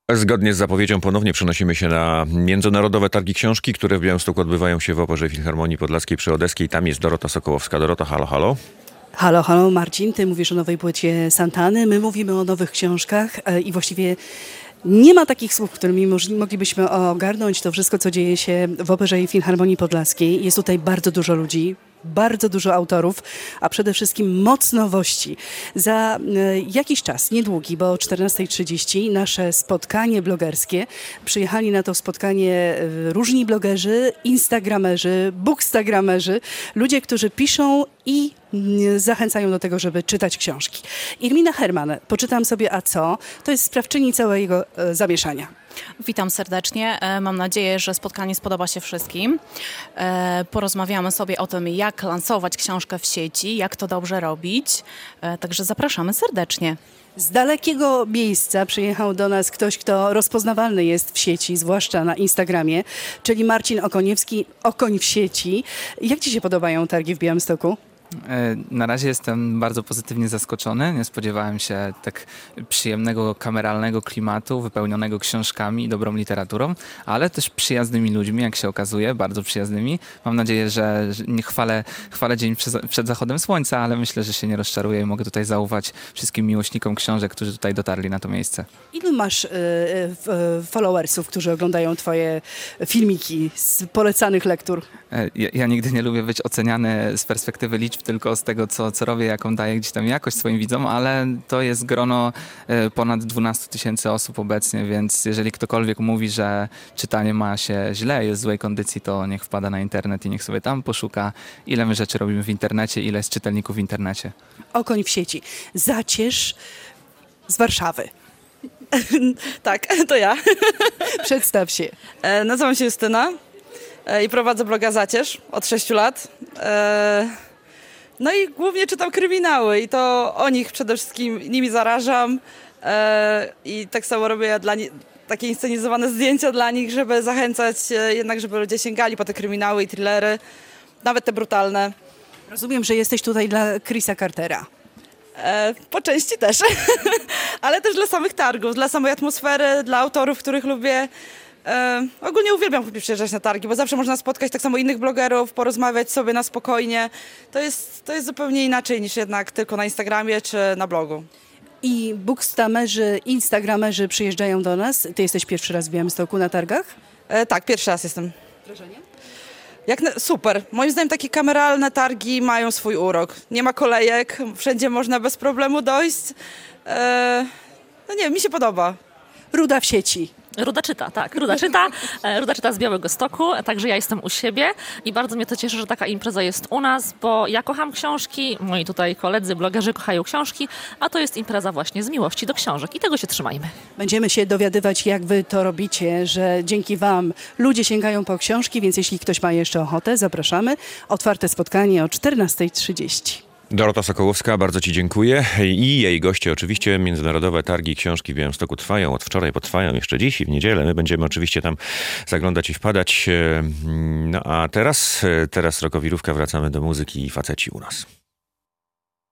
Zgodnie z zapowiedzią ponownie przenosimy się na Międzynarodowe Targi Książki, które w Białymstoku odbywają się w Operze Filharmonii Podlaskiej przy Odeskiej. Tam jest Dorota Sokołowska. Dorota, halo, halo. Halo, halo, Marcin, ty mówisz o nowej płycie Santany, my mówimy o nowych książkach i właściwie nie ma takich słów, którymi moglibyśmy ogarnąć to wszystko, co dzieje się w Operze Filharmonii Podlaskiej. Jest tutaj bardzo dużo ludzi, bardzo dużo autorów, a przede wszystkim moc nowości. Za jakiś czas, niedługi, bo o 14:30 nasze spotkanie blogerskie. Przyjechali na to spotkanie różni blogerzy, instagramerzy, bookstagramerzy, ludzie, którzy piszą i zachęcają do tego, żeby czytać książki. Irmina Herman, poczytam sobie a co? To jest sprawczyni całego zamieszania. Witam serdecznie. Mam nadzieję, że spotkanie spodoba się wszystkim. Porozmawiamy sobie o tym, jak lansować książkę w sieci, jak to dobrze robić. Także zapraszamy serdecznie. Z dalekiego miejsca przyjechał do nas ktoś, kto rozpoznawalny jest w sieci, zwłaszcza na Instagramie, czyli Marcin Okoniewski, Okoń w sieci. Jak ci się podobają targi w Białymstoku? Na razie jestem bardzo pozytywnie zaskoczony. Nie spodziewałem się tak przyjemnego, kameralnego klimatu, wypełnionego książkami i dobrą literaturą, ale też przyjaznymi ludźmi, jak się okazuje, bardzo przyjaznymi. Mam nadzieję, że nie chwalę dzień przed zachodem słońca, ale myślę, że się nie rozczaruję i mogę tutaj zaufać wszystkim miłośnikom książek, którzy tutaj dotarli na to miejsce. Ilu masz followersów, którzy oglądają twoje filmiki z polecanych lektur? Ja nigdy nie lubię być oceniany z perspektywy liczb, tylko z tego, co robię, jaką daję gdzieś tam jakość swoim widzom, ale to jest grono ponad 12 000 osób obecnie, więc jeżeli ktokolwiek mówi, że czytanie ma się źle, jest w złej kondycji, to niech wpada na internet i niech sobie tam poszuka, ile my rzeczy robimy w internecie, ile jest czytelników w internecie. Okoń w sieci. Zacierz z Warszawy. Tak, to ja. Przedstaw się. Nazywam się Justyna i prowadzę bloga Zacierz od 6 lat. No i głównie czytam kryminały i to o nich przede wszystkim nimi zarażam i tak samo robię takie inscenizowane zdjęcia dla nich, żeby zachęcać jednak, żeby ludzie sięgali po te kryminały i thrillery, nawet te brutalne. Rozumiem, że jesteś tutaj dla Chrisa Cartera. Po części też, ale też dla samych targów, dla samej atmosfery, dla autorów, których lubię. Ogólnie uwielbiam przyjeżdżać na targi, bo zawsze można spotkać tak samo innych blogerów, porozmawiać sobie na spokojnie. To jest zupełnie inaczej niż jednak tylko na Instagramie czy na blogu. I bookstamerzy, instagramerzy przyjeżdżają do nas. Ty jesteś pierwszy raz w Białymstoku na targach? Tak, pierwszy raz jestem. Wrażenie? Super. Moim zdaniem takie kameralne targi mają swój urok. Nie ma kolejek, wszędzie można bez problemu dojść. No nie, mi się podoba. Ruda w sieci. Ruda czyta, tak. Ruda czyta. Ruda czyta z Białegostoku, także ja jestem u siebie i bardzo mnie to cieszy, że taka impreza jest u nas, bo ja kocham książki, moi tutaj koledzy, blogerzy kochają książki, a to jest impreza właśnie z miłości do książek i tego się trzymajmy. Będziemy się dowiadywać, jak wy to robicie, że dzięki wam ludzie sięgają po książki, więc jeśli ktoś ma jeszcze ochotę, zapraszamy. Otwarte spotkanie o 14:30. Dorota Sokołowska, bardzo ci dziękuję. I jej goście oczywiście. Międzynarodowe Targi Książki w Białymstoku trwają od wczoraj, potrwają jeszcze dziś i w niedzielę. My będziemy oczywiście tam zaglądać i wpadać. No a teraz Rokowirówka, wracamy do muzyki i faceci u nas.